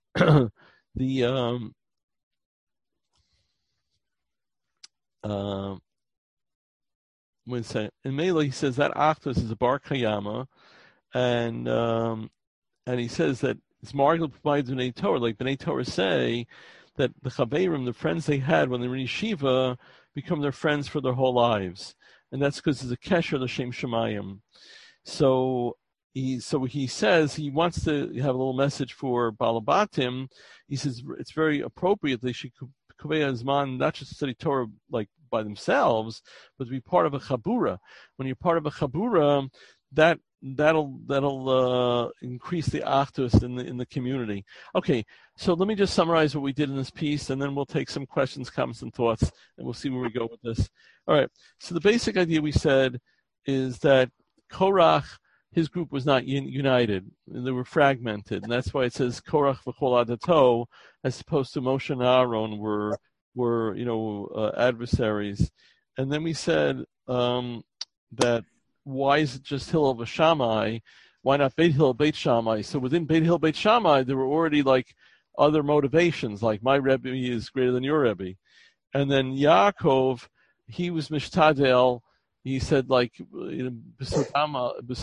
In Mela, he says that Achdus is a Bar Kayama, and he says that it's Margul provides B'nai Torah, like B'nai Torah say that the Chaverim, the friends they had when they were in yeshiva, become their friends for their whole lives, and that's because there's a kesher l'shem shemayim. So he says he wants to have a little message for Balabatim. He says it's very appropriate they should kaveh zman not just to study Torah like by themselves, but to be part of a chabura. When you're part of a chabura, that'll increase the achdus in the community. Okay, so let me just summarize what we did in this piece, and then we'll take some questions, comments, and thoughts, and we'll see where we go with this. All right. So the basic idea we said is that Korach, his group was not united, and they were fragmented, and that's why it says Korach v'chol adato, as opposed to Moshe and Aaron were adversaries. And then we said that why is it just Hillel v'Shammai? Why not Beit Hillel, Beit Shammai? So within Beit Hillel, Beit Shammai, there were already like other motivations, like my Rebbe is greater than your Rebbe. And then Yaakov, he was Mishtadel. He said like, I don't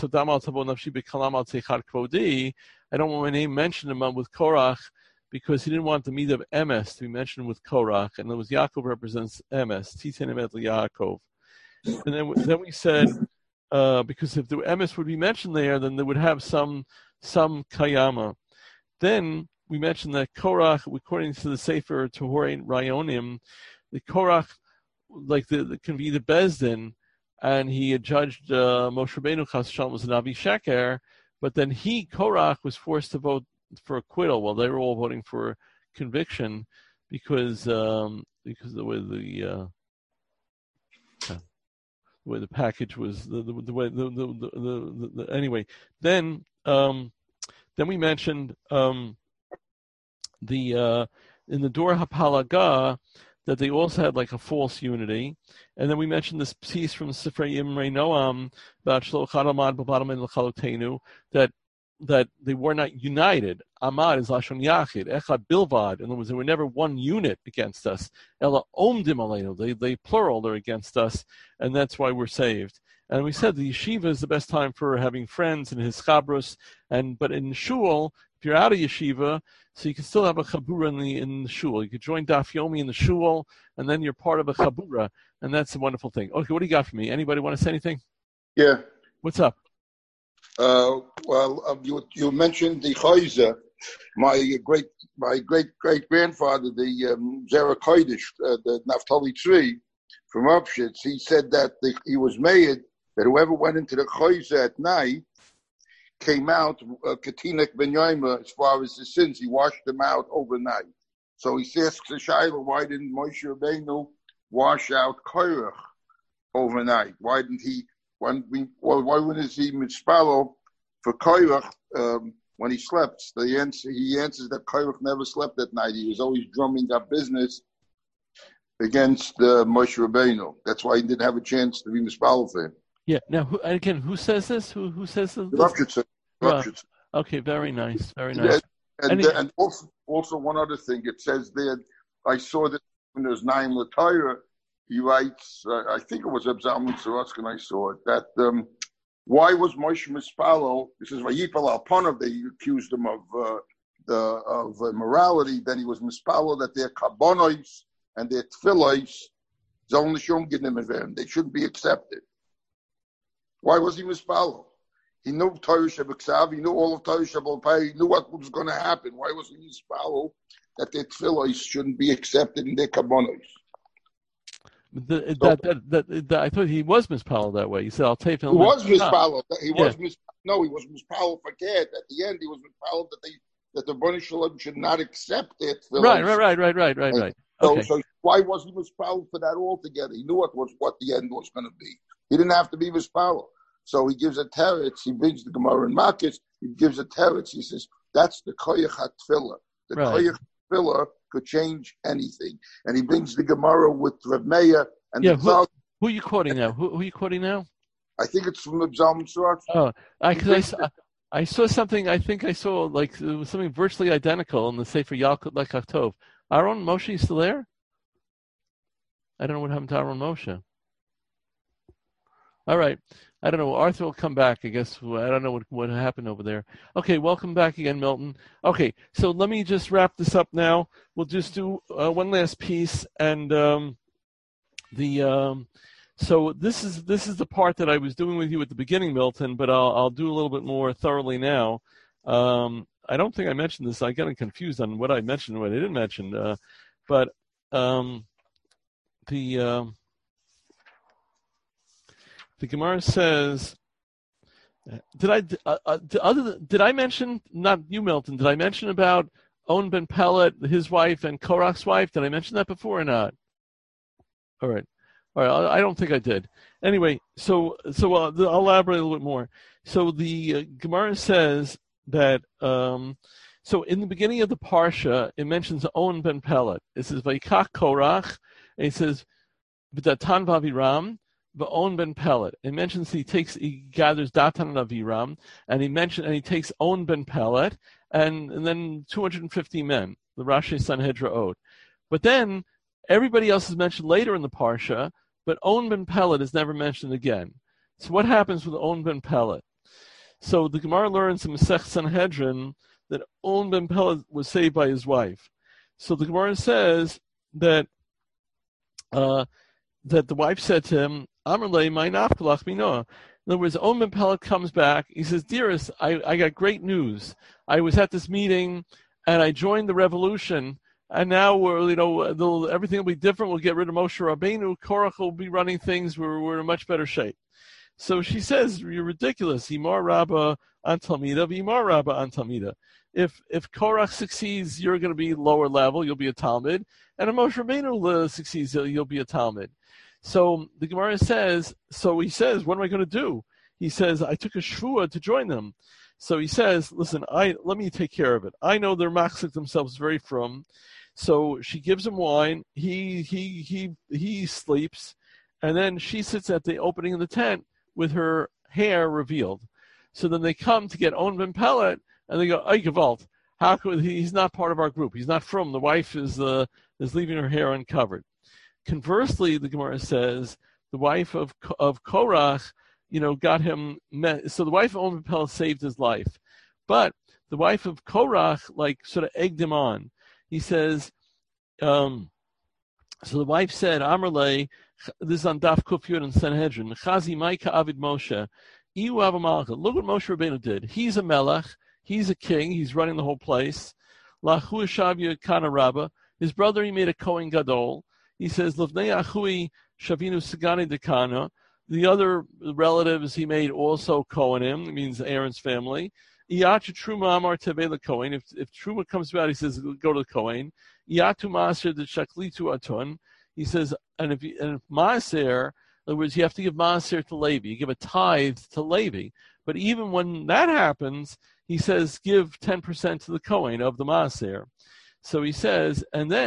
want my name mentioned with Korach, because he didn't want the meat of Emes to be mentioned with Korach, and it was Yaakov represents Emes, Titan Emet Yaakov. And then we said, because if the Emes would be mentioned there, then they would have some Kayama. Then we mentioned that Korach, according to the Sefer Tohorei Rayonim, the Korach, like can be the Bezdin, and he had judged Moshe Rabbeinu Chas Shalom was an Avi Sheker, but then Korach, was forced to vote for acquittal while they were all voting for conviction because the way the package was the way anyway. Then we mentioned in the Dor HaPalaga that they also had like a false unity, and then we mentioned this piece from Sifrei Imrei Noam about Shlo Chad Amad B'Badam En L'Chalotenu that they were not united. Amad is Lashon Yachid, Echad Bilvad. In other words, they were never one unit against us. Ela Omdim Aleinu, they plural, they're against us, and that's why we're saved. And we said the yeshiva is the best time for having friends in his chabrus, but in shul, if you're out of yeshiva, so you can still have a chabura in the shul. You could join Daf Yomi in the shul, and then you're part of a chabura, and that's a wonderful thing. Okay, what do you got for me? Anybody want to say anything? Yeah. What's up? You mentioned the Chayza. My great grandfather, the Zerah Kodesh, the Naphtali tree from Upshitz, he said that he was made that whoever went into the Chayza at night came out Katinek Ben Yaima as far as his sins. He washed them out overnight. So he asks the Shaila, why didn't Moshe Rabbeinu wash out Korach overnight? Why wouldn't he mitzpalo for Korach when he slept? He answers that Korach never slept at night. He was always drumming up business. against Moshe Rabbeinu. That's why he didn't have a chance to be Mispal for him. Yeah. Now, who says this? Who says this? Okay, very nice. Very nice. And also one other thing, it says there, I saw that when there's Naim Latayra, he writes, I think it was Abzalman Sorotsky, and I saw it, that why was Moshe Mispalo? He says, Vayipal Alpanav, they accused him of immorality. Then he was Mispalo that their Karbonos and their Tfilos, they shouldn't be accepted. Why was he Mispalo? He knew Torah Shebeksav, he knew all of Torah Shebeksav, he knew what was going to happen. Why was he Mispalo that their Tfilos shouldn't be accepted in their Karbonos? I thought he was mispalled that way. He said, "I'll take him." He was mispalled. He was mispalled for Gad. At the end, he was mispalled that the Bnei Shalom should not accept it. Right. Okay. So why was he mispalled for that altogether? He knew what the end was going to be. He didn't have to be mispalled. So he gives a teretz. He brings the Gemara in Makis. He gives a teretz. He says that's the koyach hatfilah. The koyach hatfilah could change anything. And he brings the Gemara with Rav Meir and who are you quoting now? Who are you quoting now? I think it's from the Zalman Surat. Oh, I saw something. I think I saw like something virtually identical in the Sefer Yalkut Lekach Tov. Aaron Moshe is still there? I don't know what happened to Aaron Moshe. All right. I don't know. Arthur will come back, I guess. I don't know what happened over there. Okay, welcome back again, Milton. Okay, so let me just wrap this up now. We'll just do one last piece, and so this is the part that I was doing with you at the beginning, Milton, but I'll do a little bit more thoroughly now. I don't think I mentioned this. I got confused on what I mentioned and what I didn't mention, but the Gemara says, did I mention, not you, Milton, did I mention about On ben Pellet, his wife, and Korach's wife? Did I mention that before or not? All right. I don't think I did. Anyway, so I'll elaborate a little bit more. So the Gemara says that, so in the beginning of the Parsha, it mentions On ben Pellet. It says, Vaikach Korach, and it says, V'datan v'aviram, V'on ben Pellet. It mentions he gathers Datan and Aviram, and he takes On ben Pellet, and then 250 men, the Rashi Sanhedra Od. But then everybody else is mentioned later in the Parsha, but On ben Pellet is never mentioned again. So what happens with On ben Pellet? So the Gemara learns in Masech Sanhedrin that On ben Pellet was saved by his wife. So the Gemara says that the wife said to him, Amrle, my nafkalach minoah. In other words, On ben Pellet comes back. He says, dearest, I got great news. I was at this meeting, and I joined the revolution, and now everything will be different. We'll get rid of Moshe Rabbeinu. Korach will be running things. We're in a much better shape. So she says, you're ridiculous. Imar Rabba an Talmida, Imar Rabba an Talmida. If Korach succeeds, you're going to be lower level. You'll be a Talmud. And if Moshe Rabbeinu succeeds, you'll be a Talmud. So the Gemara says, he says, what am I going to do? He says, I took a shvua to join them. So he says, listen, let me take care of it. I know they're machzik themselves very frum. So she gives him wine. He sleeps. And then she sits at the opening of the tent with her hair revealed. So then they come to get On ben Pellet, and they go, Ay Gewalt, how could he's not part of our group. He's not from. The wife is leaving her hair uncovered. Conversely, the Gemara says the wife of Korach, got him. So the wife of On ben Pellet saved his life, but the wife of Korach sort of egged him on. He says, so the wife said, Amrle, this is on Daf Kufyud and Sanhedrin, Chazi Maika Avid Moshe, Iu Avamalcha. Look what Moshe Rabbeinu did. He's a melech. He's a king. He's running the whole place. Lahu Shavya Kana Rabba. His brother, he made a Kohen Gadol. He says, Livnei Achui Shavinu Sagani Dekana. The other relatives he made also Kohanim, it means Aaron's family. Iyatu Truma Amar Tevela Kohen. If Truma comes about, he says, go to the Kohen. Iyatu Maaser the Shaklitu Atun. He says, and if Maaser, in other words, you have to give Maaser to Levi. You give a tithe to Levi. But even when that happens, he says, give 10% to the Kohen of the Maaser. So he says, and then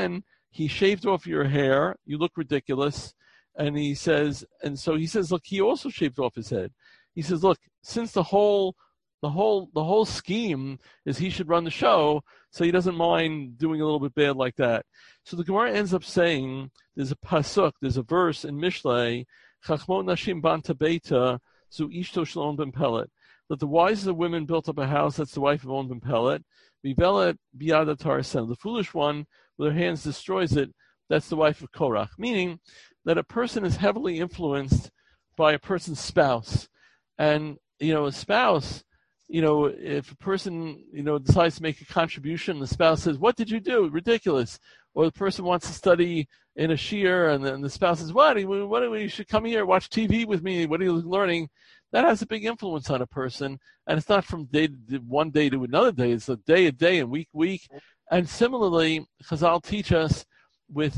he shaved off your hair. You look ridiculous. And he says, look, he also shaved off his head. He says, look, since the whole scheme is he should run the show, so he doesn't mind doing a little bit bad like that. So the Gemara ends up saying, there's a verse in Mishlei, Chachmot Nashim Banta Beita, Zu Ishto Shel On Ben Pelet, that the wisest of women built up a house, that's the wife of On Ben Pelet, Vivelet Biada Tarasen, the foolish one with her hands destroys it, that's the wife of Korach. Meaning that a person is heavily influenced by a person's spouse. And, a spouse, if a person, decides to make a contribution, the spouse says, what did you do? Ridiculous. Or the person wants to study in a shiur, and then the spouse says, what you should come here, watch TV with me, what are you learning? That has a big influence on a person. And it's not from one day to another day. It's a day, and week. And similarly, Chazal teach us with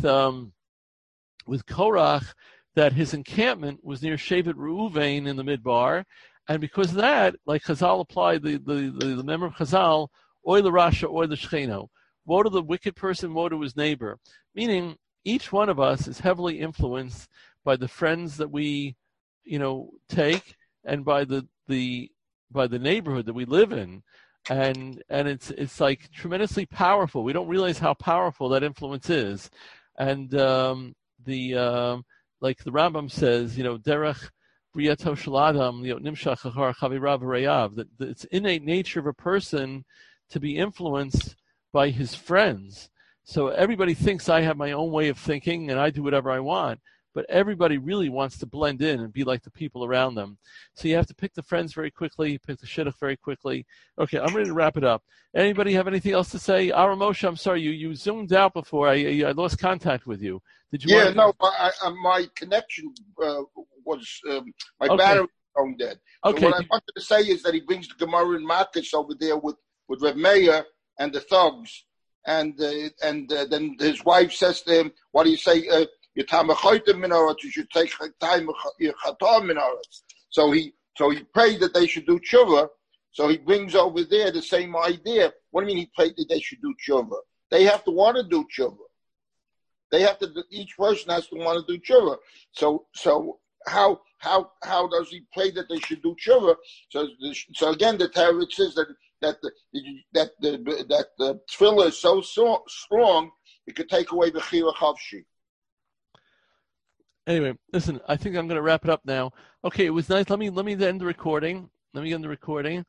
Korach that his encampment was near Shevet Reuven in the Midbar. And because of that, like Chazal applied the member of Chazal, oy l'rasha, oy l'shcheno. Woe to the wicked person, woe to his neighbor. Meaning, each one of us is heavily influenced by the friends that we, take, and by the neighborhood that we live in. And it's like tremendously powerful. We don't realize how powerful that influence is. And like the Rambam says, derech briyato shel adam nimshach achar chavirav v'reyav, that it's innate nature of a person to be influenced by his friends. So everybody thinks I have my own way of thinking and I do whatever I want, but everybody really wants to blend in and be like the people around them. So you have to pick the friends very quickly, pick the shidduch very quickly. Okay, I'm ready to wrap it up. Anybody have anything else to say? Ara Moshe, I'm sorry, you zoomed out before. I lost contact with you. Did you? My connection was my battery was dead. So Okay. what I wanted to say is that he brings the Gemara in Makish over there with Reb Meir and the thugs, and then his wife says to him, "What do you say? You should take time minaret." So he prayed that they should do tshuva. So he brings over there the same idea. What do you mean he prayed that they should do tshuva? They have to want to do tshuva. Each person has to want to do tshuva. So how does he pray that they should do tshuva? So again, the Torah says that the tefillah is so strong it could take away the chila chavshi. Anyway, listen, I think I'm going to wrap it up now. Okay, it was nice. Let me end the recording.